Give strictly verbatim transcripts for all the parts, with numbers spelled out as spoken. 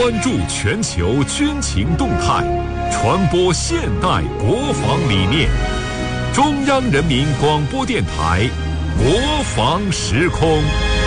关注全球军情动态，传播现代国防理念。中央人民广播电台国防时空。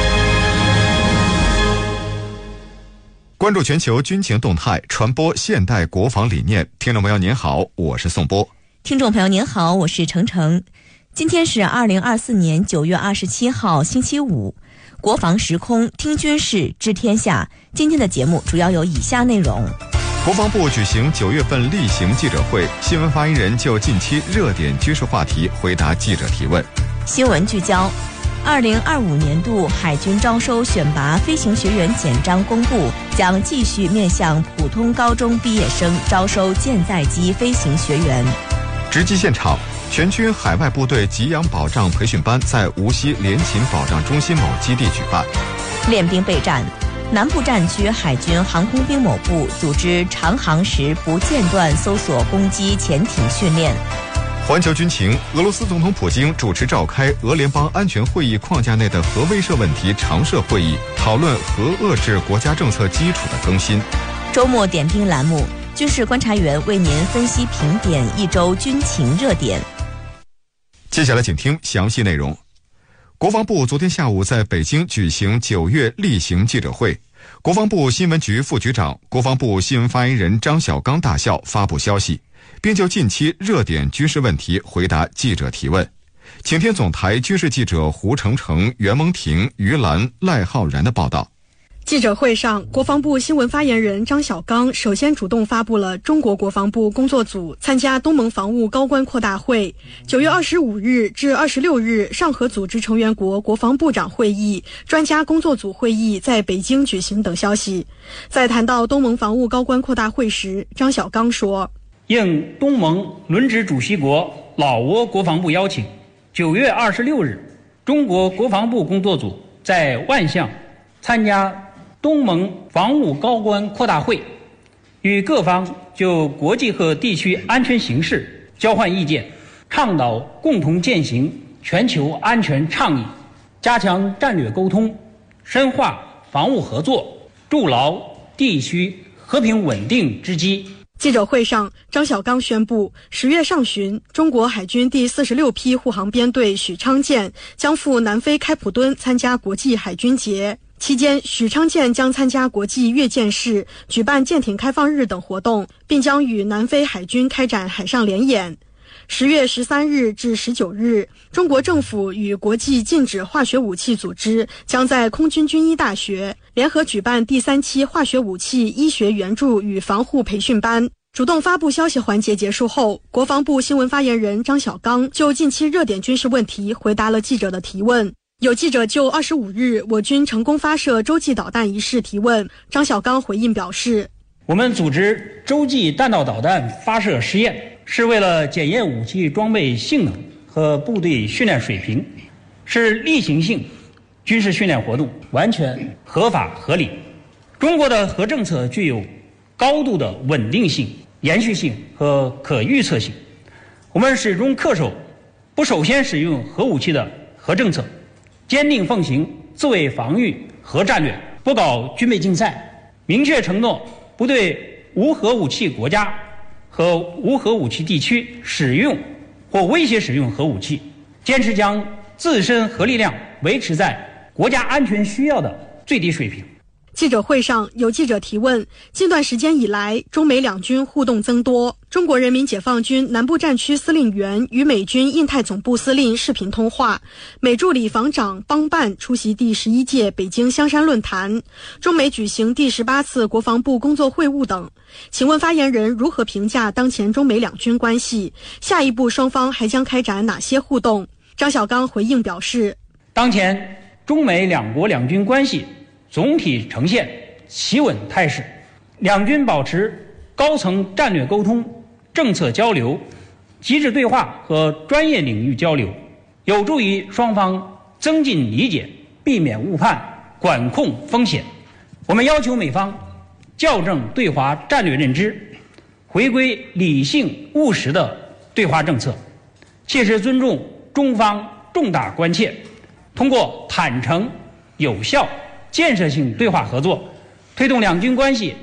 关注全球军情动态，传播现代国防理念。听众朋友您好，我是宋波。 听众朋友您好，我是程程。今天是二零二四年九月二十七号星期五，国防时空听军事知天下。今天的节目主要有以下内容： 国防部举行九月份例行记者会，新闻发言人就近期热点军事话题回答记者提问。 新闻聚焦：二零二五年度海军招收选拔飞行学员简章公布，将继续面向普通高中毕业生招收舰载机飞行学员。 直击现场，全军海外部队给养保障培训班在无锡联勤保障中心某基地举办。 练兵备战，南部战区海军航空兵某部组织长航时不间断搜索攻击潜艇训练。 环球军情，俄罗斯总统普京主持召开俄联邦安全会议框架内的核威慑问题常设会议，讨论核遏制国家政策基础的更新。 周末点兵栏目，军事观察员为您分析评点一周军情热点。 接下来请听详细内容。国防部昨天下午在北京举行九月例行记者会，国防部新闻局副局长、国防部新闻发言人张晓刚大校发布消息，并就近期热点军事问题回答记者提问。请听总台军事记者胡成成、袁蒙婷、于兰、赖浩然的报道。 记者会上，国防部新闻发言人张晓刚首先主动发布了中国国防部工作组参加东盟防务高官扩大会九月二十五日至二十六日上合组织成员国国防部长会议、专家工作组会议在北京举行等消息。在谈到东盟防务高官扩大会时，张晓刚说， 应东盟轮值主席国老挝国防部邀请，九月二十六日，中国国防部工作组在万象参加东盟防务高官扩大会，与各方就国际和地区安全形势交换意见，倡导共同践行全球安全倡议，加强战略沟通，深化防务合作，筑牢地区和平稳定之基。 记者会上，张晓刚宣布，十月上旬，中国海军第四十六批护航编队许昌舰将赴南非开普敦参加国际海军节。期间，许昌舰将参加国际阅舰式、举办舰艇开放日等活动，并将与南非海军开展海上联演。十月十三日至十九日，中国政府与国际禁止化学武器组织将在空军军医大学联合举办第三期化学武器医学援助与防护培训班。主动发布消息环节结束后，国防部新闻发言人张晓刚就近期热点军事问题回答了记者的提问。有记者就二十五日我军成功发射洲际导弹一事提问，张晓刚回应表示， 我们组织洲际弹道导弹发射试验，是为了检验武器装备性能和部队训练水平，是例行性军事训练活动，完全合法合理。中国的核政策具有高度的稳定性、延续性和可预测性，我们始终恪守不首先使用核武器的核政策，坚定奉行自卫防御核战略，不搞军备竞赛，明确承诺不对无核武器国家和无核武器地区使用或威胁使用核武器，坚持将自身核力量维持在国家安全需要的最低水平。 记者会上，有记者提问，近段时间以来，中美两军互动增多，中国人民解放军南部战区司令员与美军印太总部司令视频通话，美助理防长邦办出席第十一届北京香山论坛，中美举行第十八次国防部工作会晤等。请问发言人如何评价当前中美两军关系？下一步双方还将开展哪些互动？张晓刚回应表示， 当前中美两国两军关系总体呈现企稳态势，两军保持高层战略沟通、政策交流、机制对话和专业领域交流，有助于双方增进理解，避免误判，管控风险。我们要求美方校正对华战略认知，回归理性务实的对华政策，切实尊重中方重大关切，通过坦诚、有效、建设性对话合作，推动两军关系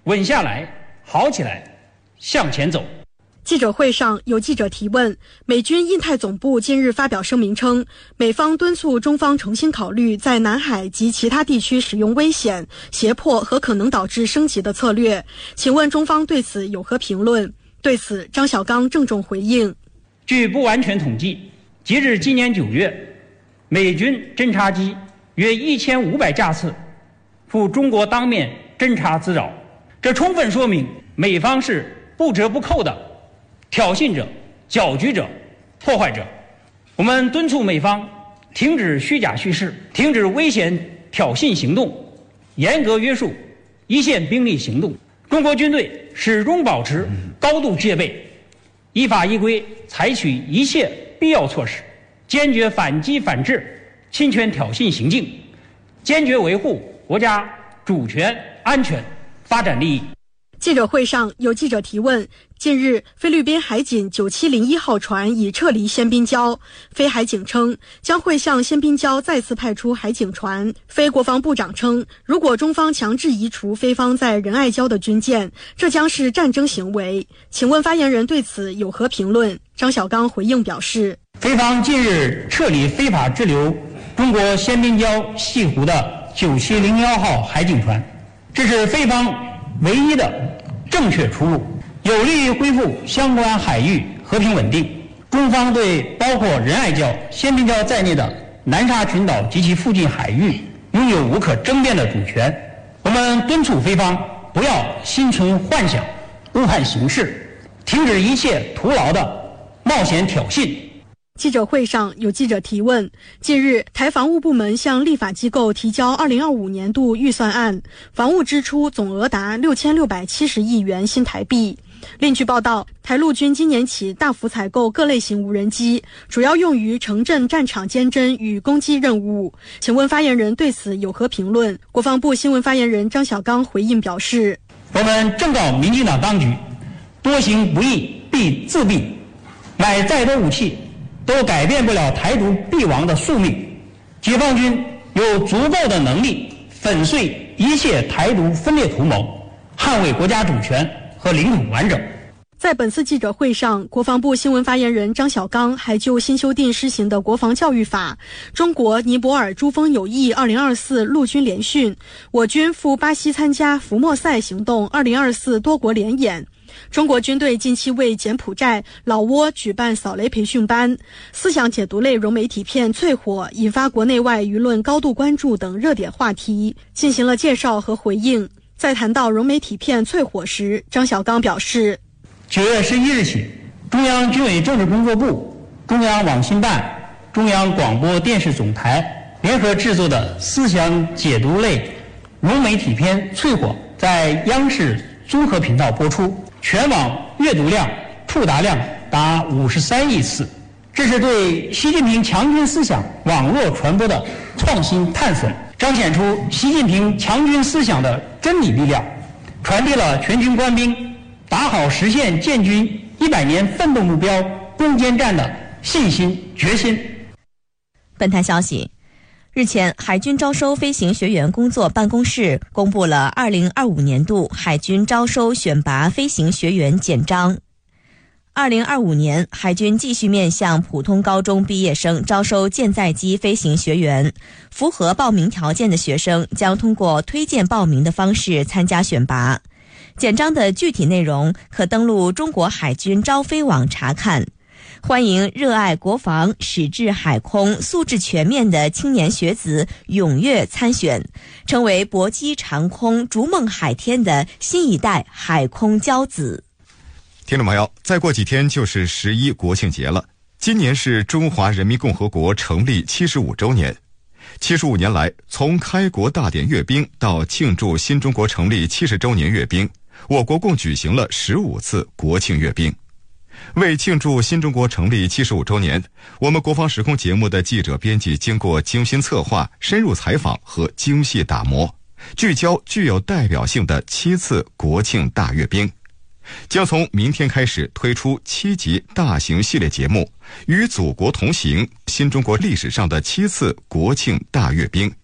稳下来，好起来，向前走。 记者会上有记者提问，美军印太总部近日发表声明称，美方敦促中方重新考虑在南海及其他地区使用危险、胁迫和可能导致升级的策略。请问中方对此有何评论？对此，张小刚郑重回应。 据不完全统计，截至今年九月，美军侦察机约一千五百架次赴中国当面侦察滋扰，这充分说明美方是不折不扣的挑衅者、搅局者、破坏者。我们敦促美方停止虚假叙事，停止危险挑衅行动，严格约束一线兵力行动。中国军队始终保持高度戒备，依法依规采取一切必要措施，坚决反击反制侵权挑衅行径，坚决维护国家主权、安全、发展利益。 记者会上有记者提问，近日菲律宾海警九七零一号船已撤离仙宾礁，菲海警称将会向仙宾礁再次派出海警船。菲国防部长称，如果中方强制移除菲方在仁爱礁的军舰，这将是战争行为。请问发言人对此有何评论？张小刚回应表示， 菲方近日撤离非法滞留中国仙宾礁西湖的九七零一号海警船，这是菲方唯一的正确出路，有利于恢复相关海域和平稳定。中方对包括仁爱礁、仙宾礁在内的南沙群岛及其附近海域拥有无可争辩的主权。我们敦促菲方不要心存幻想、误判形势，停止一切徒劳的冒险挑衅。 记者会上有记者提问，近日台防务部门向立法机构提交二零二五年度预算案，防务支出总额达六千六百七十亿元新台币。另据报道，台陆军今年起大幅采购各类型无人机，主要用于城镇战场监侦与攻击任务。请问发言人对此有何评论？国防部新闻发言人张小刚回应表示， 我们正告民进党当局，多行不义必自毙，买再多武器都改变不了台独必亡的宿命。解放军有足够的能力粉碎一切台独分裂图谋，捍卫国家主权和领土完整。 在本次记者会上，国防部新闻发言人张小刚还就新修订施行的国防教育法、中国尼泊尔珠峰有益二零二四陆军联训、我军赴巴西参加福莫赛行动二零二四多国联演、中国军队近期为柬埔寨、老挝举办扫雷培训班、思想解读类融媒体片《淬火》引发国内外舆论高度关注等热点话题进行了介绍和回应。在谈到融媒体片《淬火》时，张小刚表示， 九月十一日起，中央军委政治工作部、中央网信办、中央广播电视总台联合制作的思想解读类融媒体片《淬火》在央视综合频道播出，全网阅读量、触达量达五十三亿次。这是对习近平强军思想网络传播的创新探索，彰显出习近平强军思想的真理力量，传递了全军官兵打好实现建军一百年奋斗目标攻坚战的信心决心。 本台消息，日前，海军招收飞行学员工作办公室公布了二零二五年度海军招收选拔飞行学员简章。二零二五年，海军继续面向普通高中毕业生招收舰载机飞行学员，符合报名条件的学生将通过推荐报名的方式参加选拔。简章的具体内容可登录中国海军招飞网查看。欢迎热爱国防、矢志海空、素质全面的青年学子踊跃参选，成为搏击长空、逐梦海天的新一代海空骄子。 听众朋友，再过几天就是十一国庆节了。今年是中华人民共和国成立七十五周年。七十五年来，从开国大典阅兵到庆祝新中国成立七十周年阅兵，我国共举行了十五次国庆阅兵。为庆祝新中国成立七十五周年，我们国防时空节目的记者编辑经过精心策划、深入采访和精细打磨，聚焦具有代表性的七次国庆大阅兵，将从明天开始推出七集大型系列节目《与祖国同行：新中国历史上的七次国庆大阅兵》。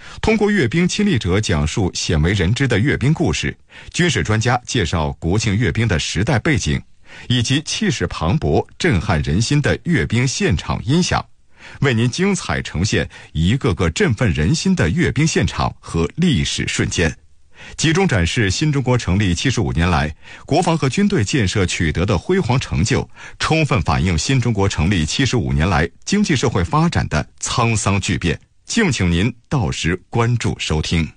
通过阅兵亲历者讲述鲜为人知的阅兵故事，军事专家介绍国庆阅兵的时代背景，以及气势磅礴、震撼人心的阅兵现场音响，为您精彩呈现一个个振奋人心的阅兵现场和历史瞬间，集中展示新中国成立七十五年来国防和军队建设取得的辉煌成就，充分反映新中国成立七十五年来经济社会发展的沧桑巨变。敬请您到时关注收听。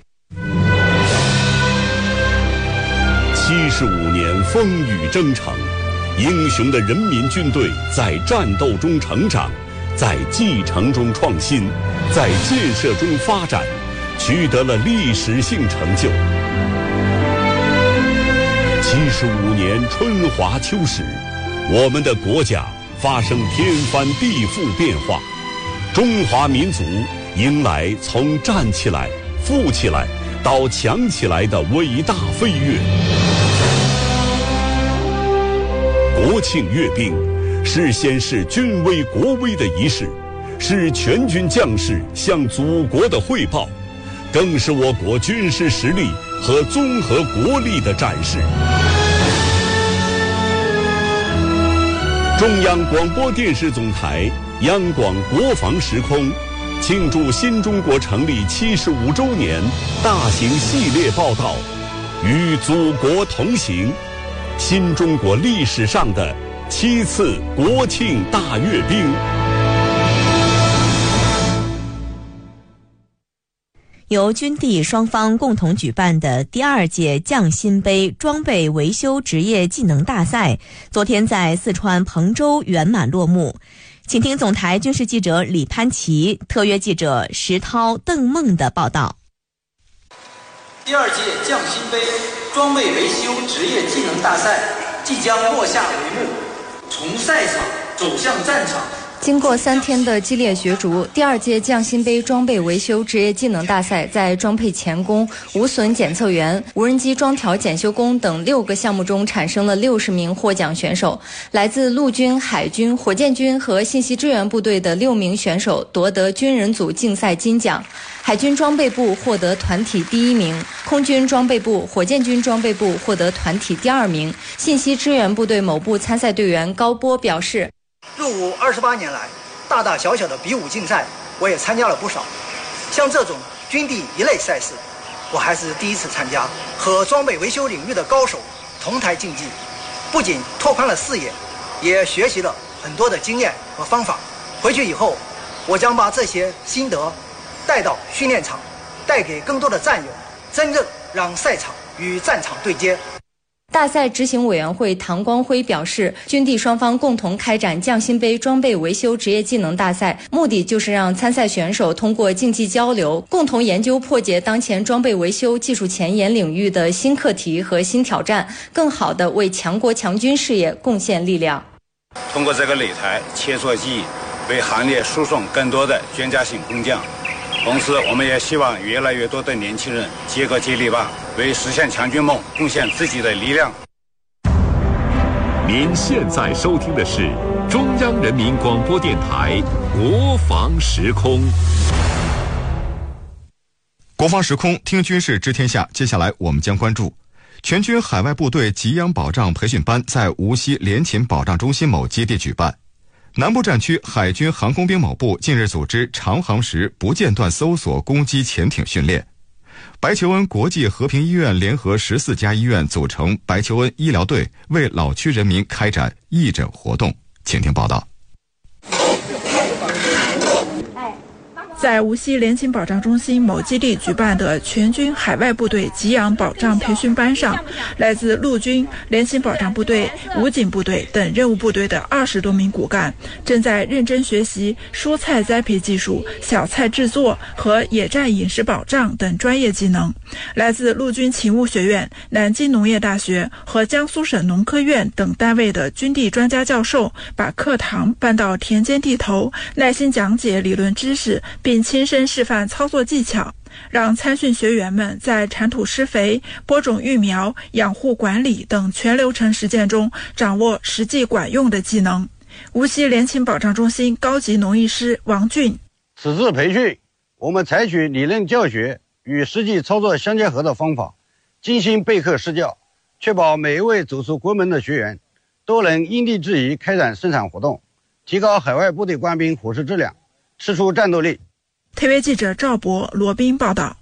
七十五年风雨征程，英雄的人民军队在战斗中成长，在继承中创新，在建设中发展，取得了历史性成就。七十五年春华秋实，我们的国家发生天翻地覆变化，中华民族迎来从站起来、富起来到强起来的伟大飞跃。国庆阅兵是显示军威国威的仪式，是全军将士向祖国的汇报，更是我国军事实力和综合国力的展示。中央广播电视总台央广国防时空庆祝新中国成立七十五周年大型系列报道，与祖国同行，新中国历史上的七次国庆大阅兵。 由军地双方共同举办的第二届匠心杯装备维修职业技能大赛，昨天在四川彭州圆满落幕。请听总台军事记者李潘奇、特约记者石涛、邓梦的报道。 第二届匠心杯装备维修职业技能大赛即将落下帷幕，从赛场走向战场。 经过三天的激烈角逐，第二届匠心杯装备维修职业技能大赛在装配钳工、无损检测员、无人机装条检修工等六个项目中产生了六十名获奖选手。来自陆军、海军、火箭军和信息支援部队的六名选手夺得军人组竞赛金奖。海军装备部获得团体第一名，空军装备部、火箭军装备部获得团体第二名。信息支援部队某部参赛队员高波表示， 入伍二十八年来，大大小小的比武竞赛我也参加了不少，像这种军地一类赛事我还是第一次参加。和装备维修领域的高手同台竞技，不仅拓宽了视野，也学习了很多的经验和方法。回去以后，我将把这些心得带到训练场，带给更多的战友，真正让赛场与战场对接。 大赛执行委员会唐光辉表示，军地双方共同开展匠心杯装备维修职业技能大赛，目的就是让参赛选手通过竞技交流，共同研究破解当前装备维修技术前沿领域的新课题和新挑战，更好地为强国强军事业贡献力量。 通过这个擂台切磋技艺，为行业输送更多的专家性工匠。同时，我们也希望越来越多的年轻人接个接力棒，为实现强军梦贡献自己的力量。 您现在收听的是中央人民广播电台国防时空。 国防时空，听军事知天下。接下来我们将关注全军海外部队给养保障培训班在无锡联勤保障中心某基地举办。南部战区海军航空兵某部近日组织长航时不间断搜索攻击潜艇训练。白求恩国际和平医院联合十四家医院组成白求恩医疗队，为老区人民开展义诊活动。请听报道。 在无锡联勤保障中心某基地举办的全军海外部队给养保障培训班上，来自陆军、联勤保障部队、武警部队等任务部队的二十多名骨干正在认真学习蔬菜栽培技术、小菜制作和野战饮食保障等专业技能。来自陆军勤务学院、南京农业大学和江苏省农科院等单位的军地专家教授把课堂搬到田间地头，耐心讲解理论知识，并亲身示范操作技巧，让参训学员们在铲土施肥、播种育苗、养护管理等全流程实践中掌握实际管用的技能。无锡联勤保障中心高级农艺师王俊， 此次培训我们采取理论教学与实际操作相结合的方法，精心备课施教，确保每一位走出国门的学员都能因地制宜开展生产活动，提高海外部队官兵伙食质量，吃出战斗力。 特约记者赵博、罗斌报道。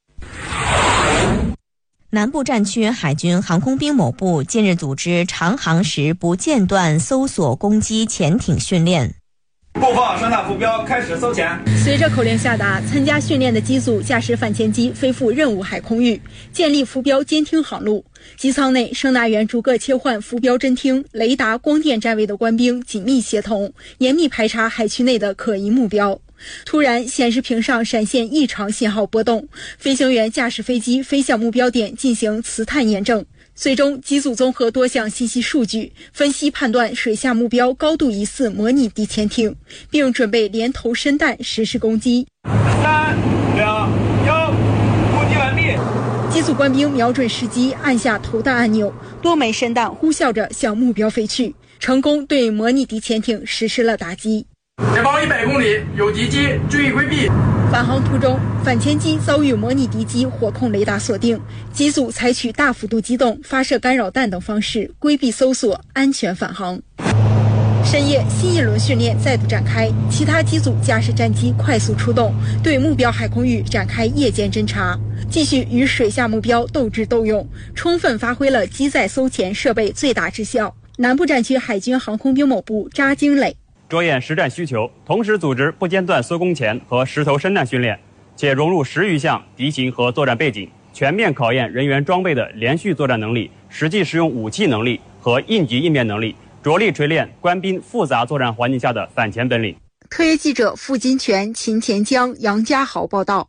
南部战区海军航空兵某部近日组织长航时不间断搜索攻击潜艇训练。 布放声纳浮标，开始搜潜。 随着口令下达，参加训练的机组驾驶反潜机飞赴任务海空域，建立浮标监听航路。机舱内，声纳员逐个切换浮标侦听、雷达、光电站位的官兵紧密协同，严密排查海区内的可疑目标。突然，显示屏上闪现异常信号波动，飞行员驾驶飞机飞向目标点进行磁探验证。最终，机组综合多项信息数据，分析判断水下目标高度疑似模拟敌潜艇，并准备连投申弹实施攻击。 三、两、一，攻击完毕。 机组官兵瞄准时机，按下投弹按钮，多枚申弹呼啸着向目标飞去，成功对模拟敌潜艇实施了打击。 前方一百公里有敌机，注意规避。 返航途中，反潜机遭遇模拟敌机火控雷达锁定，机组采取大幅度机动、发射干扰弹等方式规避搜索，安全返航。深夜，新一轮训练再度展开，其他机组驾驶战机快速出动，对目标海空域展开夜间侦察，继续与水下目标斗智斗勇，充分发挥了机载搜潜设备最大之效。南部战区海军航空兵某部扎经磊。 着眼实战需求，同时组织不间断搜攻潜和实投申弹训练，且融入十余项敌情和作战背景，全面考验人员装备的连续作战能力、实际使用武器能力和应急应变能力，着力锤炼官兵复杂作战环境下的反潜本领。 特约记者付金泉、秦前江、杨家豪报道。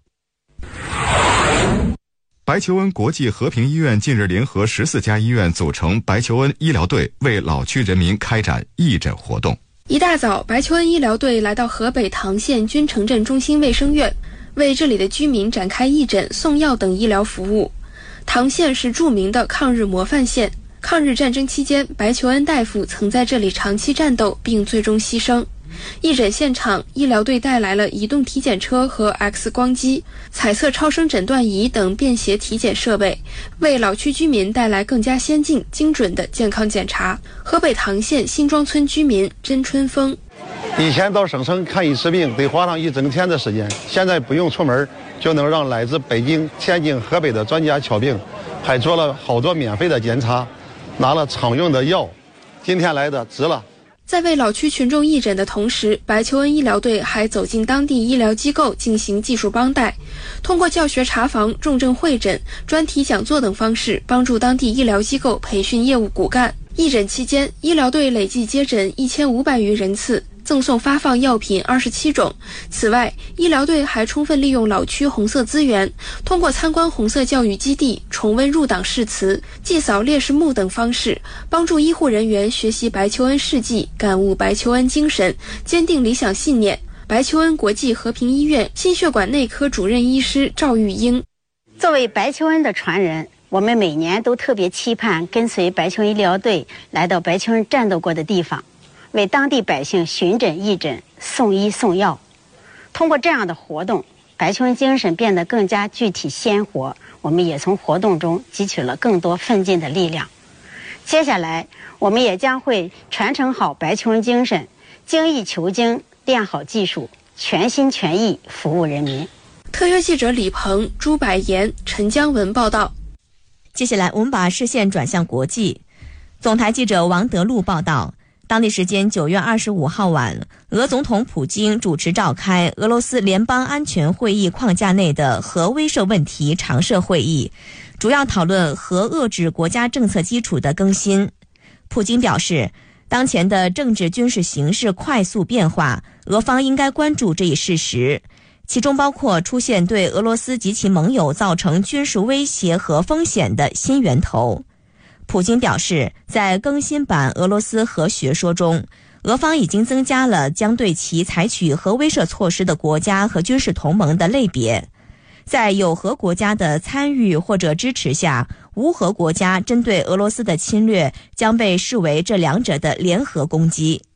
白求恩国际和平医院近日联合十四家医院组成白求恩医疗队，为老区人民开展义诊活动。 一大早，白求恩医疗队来到河北唐县军城镇中心卫生院，为这里的居民展开义诊、送药等医疗服务。唐县是著名的抗日模范县，抗日战争期间，白求恩大夫曾在这里长期战斗，并最终牺牲。义诊现场，医疗队带来了移动体检车和 X 光机、彩色超声诊断仪等便携体检设备，为老区居民带来更加先进、精准的健康检查。河北唐县新庄村居民甄春风： 以前到省城看一次病得花上一整天的时间，现在不用出门就能让来自北京、天津、河北的专家瞧病，还做了好多免费的检查，拿了常用的药，今天来的值了。 在为老区群众义诊的同时，白求恩医疗队还走进当地医疗机构进行技术帮带，通过教学查房、重症会诊、专题讲座等方式，帮助当地医疗机构培训业务骨干。义诊期间，医疗队累计接诊一千五百余人次，赠送发放药品二十七种。此外，医疗队还充分利用老区红色资源，通过参观红色教育基地、重温入党誓词、祭扫烈士墓等方式，帮助医护人员学习白求恩事迹，感悟白求恩精神，坚定理想信念。白求恩国际和平医院心血管内科主任医师赵玉英： 作为白求恩的传人，我们每年都特别期盼跟随白求恩医疗队来到白求恩战斗过的地方，为当地百姓巡诊义诊、送医送药。通过这样的活动，白求恩精神变得更加具体鲜活，我们也从活动中汲取了更多奋进的力量。接下来，我们也将会传承好白求恩精神，精益求精，练好技术，全心全意服务人民。 特约记者李鹏、朱百言、陈江文报道。 接下来，我们把视线转向国际。总台记者王德禄报道，当地时间九月二十五号晚，俄总统普京主持召开俄罗斯联邦安全会议框架内的核威慑问题常设会议，主要讨论核遏制国家政策基础的更新。普京表示，当前的政治军事形势快速变化，俄方应该关注这一事实，其中包括出现对俄罗斯及其盟友造成军事威胁和风险的新源头。普京表示，在更新版俄罗斯核学说中，俄方已经增加了将对其采取核威慑措施的国家和军事同盟的类别。在有核国家的参与或者支持下，无核国家针对俄罗斯的侵略将被视为这两者的联合攻击。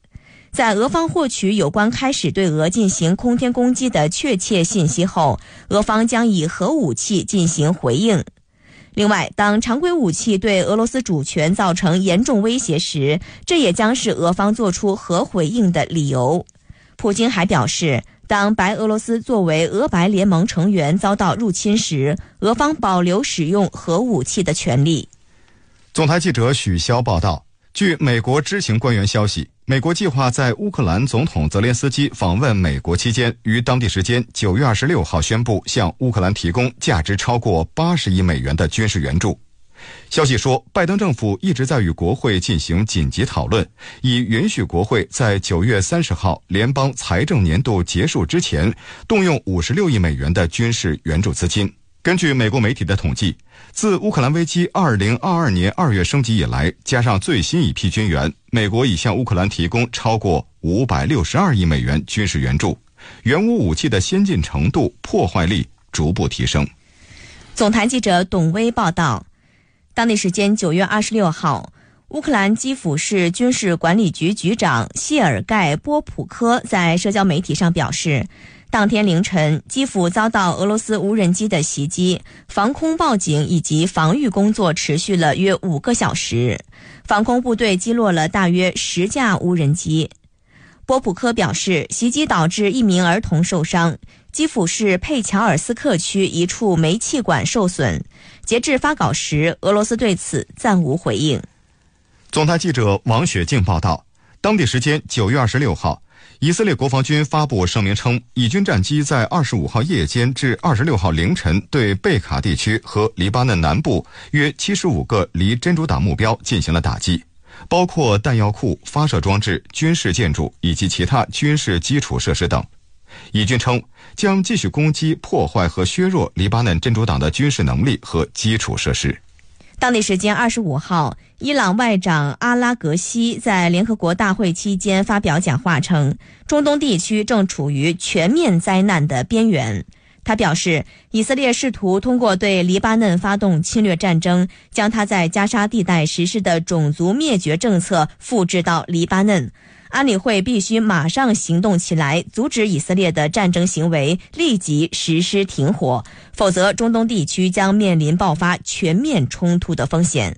在俄方获取有关开始对俄进行空天攻击的确切信息后，俄方将以核武器进行回应。另外，当常规武器对俄罗斯主权造成严重威胁时，这也将是俄方做出核回应的理由。普京还表示，当白俄罗斯作为俄白联盟成员遭到入侵时，俄方保留使用核武器的权利。 总台记者许潇报道，据美国知情官员消息，美国计划在乌克兰总统泽连斯基访问美国期间，于当地时间九月二十六号宣布向乌克兰提供价值超过八十亿美元的军事援助。消息说，拜登政府一直在与国会进行紧急讨论，以允许国会在九月三十号联邦财政年度结束之前动用五十六亿美元的军事援助资金。根据美国媒体的统计，自乌克兰危机二零二二年二月升级以来，加上最新一批军援，美国已向乌克兰提供超过五百六十二亿美元军事援助，援乌武器的先进程度、破坏力逐步提升。 总台记者董威报道，当地时间九月二十六号，乌克兰基辅市军事管理局局长谢尔盖·波普科在社交媒体上表示，当天凌晨，基辅遭到俄罗斯无人机的袭击，防空报警以及防御工作持续了约五个小时，防空部队击落了大约十架无人机。波普科表示，袭击导致一名儿童受伤，基辅市佩乔尔斯克区一处煤气管受损。截至发稿时，俄罗斯对此暂无回应。 总台记者王雪静报道，当地时间九月二十六号，以色列国防军发布声明称，以军战机在二十五号夜间至二十六号凌晨对贝卡地区和黎巴嫩南部约七十五个离真主党目标进行了打击，包括弹药库、发射装置、军事建筑以及其他军事基础设施等。以军称将继续攻击、破坏和削弱黎巴嫩真主党的军事能力和基础设施。 当地时间二十五号，伊朗外长阿拉格西在联合国大会期间发表讲话称，中东地区正处于全面灾难的边缘。他表示，以色列试图通过对黎巴嫩发动侵略战争，将他在加沙地带实施的种族灭绝政策复制到黎巴嫩。安理会必须马上行动起来，阻止以色列的战争行为，立即实施停火，否则中东地区将面临爆发全面冲突的风险。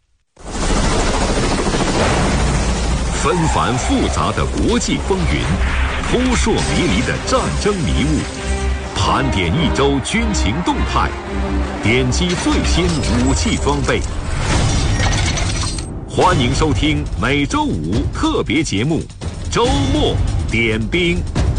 纷繁复杂的国际风云，扑朔迷离的战争迷雾，盘点一周军情动态，点击最新武器装备。欢迎收听每周五特别节目《周末点兵》。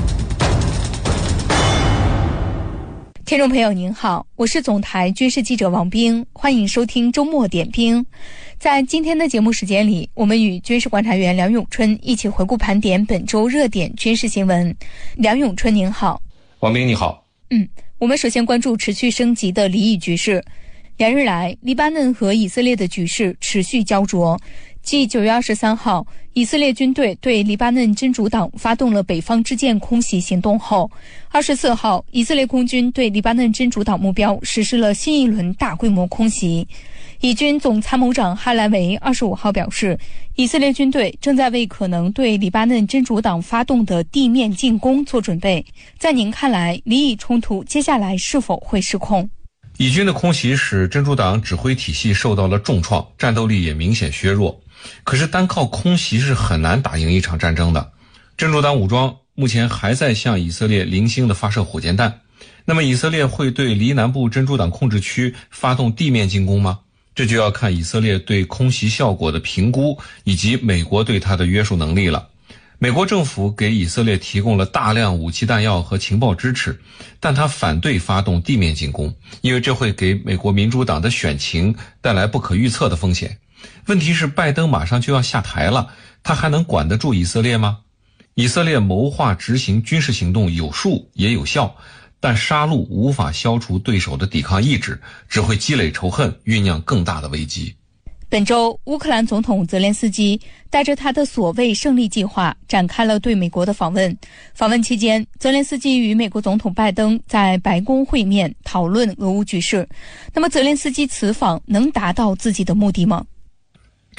听众朋友您好，我是总台军事记者王冰，欢迎收听周末点兵。在今天的节目时间里，我们与军事观察员梁永春一起回顾盘点本周热点军事新闻。梁永春您好。 王冰你好。 嗯，我们首先关注持续升级的黎以局势。连日来，黎巴嫩和以色列的局势持续焦灼。继九月二十三号，以色列军队对黎巴嫩真主党发动了北方之剑空袭行动后，二十四号，以色列空军对黎巴嫩真主党目标实施了新一轮大规模空袭。以军总参谋长哈莱维二十五号表示，以色列军队正在为可能对黎巴嫩真主党发动的地面进攻做准备。在您看来，黎以冲突接下来是否会失控？ 以军的空袭使真主党指挥体系受到了重创，战斗力也明显削弱。可是单靠空袭是很难打赢一场战争的。真主党武装目前还在向以色列零星的发射火箭弹。那么以色列会对黎南部真主党控制区发动地面进攻吗？这就要看以色列对空袭效果的评估以及美国对它的约束能力了。美国政府给以色列提供了大量武器弹药和情报支持，但他反对发动地面进攻，因为这会给美国民主党的选情带来不可预测的风险。问题是拜登马上就要下台了，他还能管得住以色列吗？以色列谋划执行军事行动有数也有效，但杀戮无法消除对手的抵抗意志，只会积累仇恨，酝酿更大的危机。 本周，乌克兰总统泽连斯基带着他的所谓胜利计划展开了对美国的访问。访问期间，泽连斯基与美国总统拜登在白宫会面，讨论俄乌局势。那么，泽连斯基此访能达到自己的目的吗？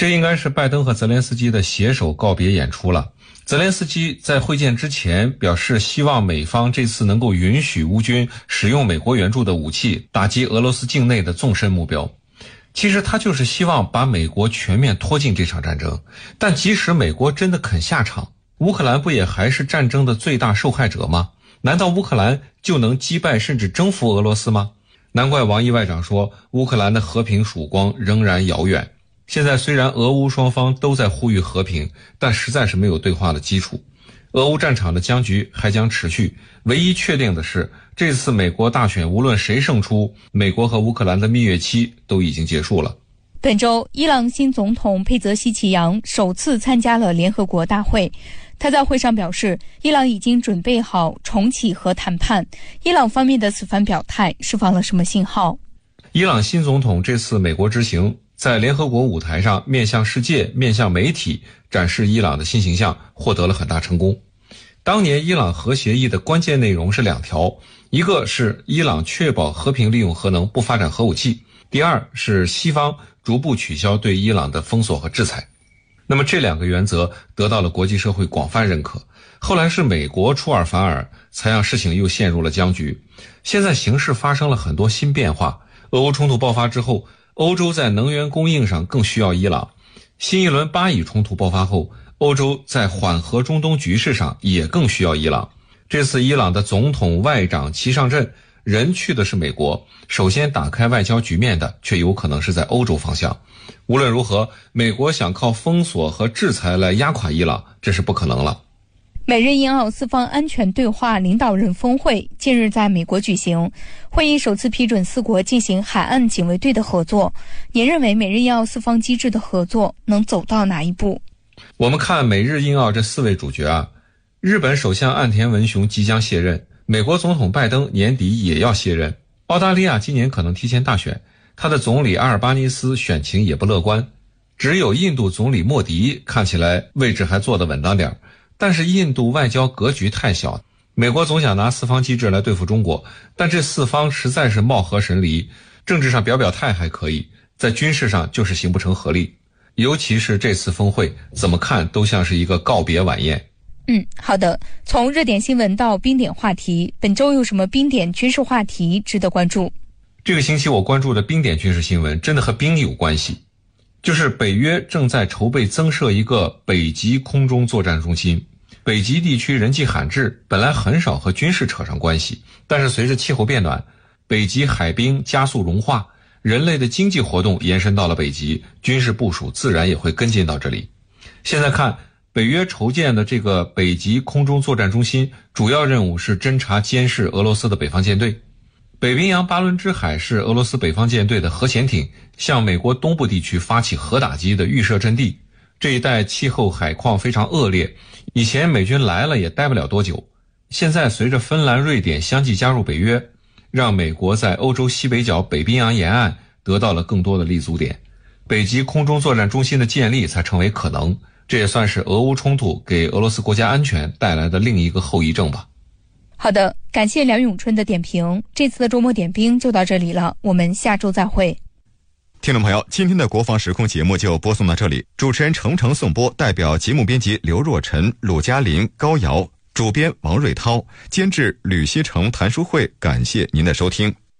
这应该是拜登和泽连斯基的携手告别演出了。泽连斯基在会见之前表示，希望美方这次能够允许乌军使用美国援助的武器打击俄罗斯境内的纵深目标。其实他就是希望把美国全面拖进这场战争，但即使美国真的肯下场，乌克兰不也还是战争的最大受害者吗？难道乌克兰就能击败甚至征服俄罗斯吗？难怪王毅外长说，乌克兰的和平曙光仍然遥远。现在虽然俄乌双方都在呼吁和平，但实在是没有对话的基础。俄乌战场的僵局还将持续，唯一确定的是，这次美国大选无论谁胜出，美国和乌克兰的蜜月期都已经结束了。 本周，伊朗新总统佩泽西奇扬首次参加了联合国大会。他在会上表示，伊朗已经准备好重启核谈判。伊朗方面的此番表态释放了什么信号？ 伊朗新总统这次美国之行，在联合国舞台上面向世界、面向媒体展示伊朗的新形象，获得了很大成功。当年伊朗核协议的关键内容是两条，一个是伊朗确保和平利用核能，不发展核武器；第二是西方逐步取消对伊朗的封锁和制裁。那么这两个原则得到了国际社会广泛认可。后来是美国出尔反尔，才让事情又陷入了僵局。现在形势发生了很多新变化，俄乌冲突爆发之后，欧洲在能源供应上更需要伊朗。新一轮巴以冲突爆发后，欧洲在缓和中东局势上也更需要伊朗。这次伊朗的总统外长齐上阵，人去的是美国，首先打开外交局面的却有可能是在欧洲方向。无论如何，美国想靠封锁和制裁来压垮伊朗，这是不可能了。 美日印澳四方安全对话领导人峰会近日在美国举行，会议首次批准四国进行海岸警卫队的合作。您认为美日印澳四方机制的合作能走到哪一步？ 我们看美日印澳这四位主角啊，日本首相岸田文雄即将卸任，美国总统拜登年底也要卸任，澳大利亚今年可能提前大选，他的总理阿尔巴尼斯选情也不乐观，只有印度总理莫迪看起来位置还坐得稳当点，但是印度外交格局太小，美国总想拿四方机制来对付中国，但这四方实在是貌合神离，政治上表表态还可以，在军事上就是形不成合力。尤其是这次峰会，怎么看都像是一个告别晚宴。 嗯，好的。从热点新闻到冰点话题，本周有什么冰点军事话题值得关注？ 这个星期我关注的冰点军事新闻真的和冰有关系，就是北约正在筹备增设一个北极空中作战中心。北极地区人迹罕至，本来很少和军事扯上关系，但是随着气候变暖，北极海冰加速融化，人类的经济活动延伸到了北极，军事部署自然也会跟进到这里。现在看北约筹建的这个北极空中作战中心，主要任务是侦察监视俄罗斯的北方舰队。北冰洋巴伦支海是俄罗斯北方舰队的核潜艇向美国东部地区发起核打击的预设阵地。这一带气候海况非常恶劣，以前美军来了也待不了多久。现在随着芬兰、瑞典相继加入北约，让美国在欧洲西北角北冰洋沿岸得到了更多的立足点，北极空中作战中心的建立才成为可能。这也算是俄乌冲突给俄罗斯国家安全带来的另一个后遗症吧。 好的，感谢梁永春的点评。这次的周末点兵就到这里了，我们下周再会。 听众朋友，今天的国防时空节目就播送到这里，主持人程程颂播，代表节目编辑刘若晨、鲁嘉林、高瑶，主编王瑞涛，监制吕希成、谭淑慧，感谢您的收听。